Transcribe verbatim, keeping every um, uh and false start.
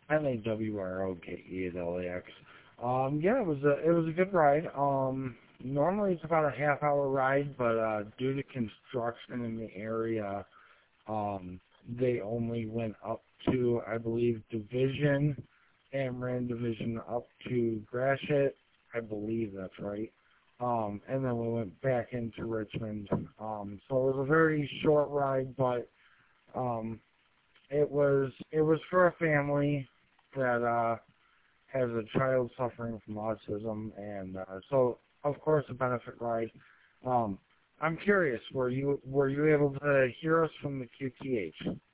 M A W R O K E at L A X. Um, yeah, it was a it was a good ride. Um, normally it's about a half hour ride, but uh, due to construction in the area, um, they only went up to, I believe, Division and ran Division up to Gratiot. I believe that's right. Um, and then we went back into Richmond. Um, so it was a very short ride, but um, it was it was for a family that uh, has a child suffering from autism, and uh, so of course a benefit ride. Um, I'm curious, were you were you able to hear us from the Q T H?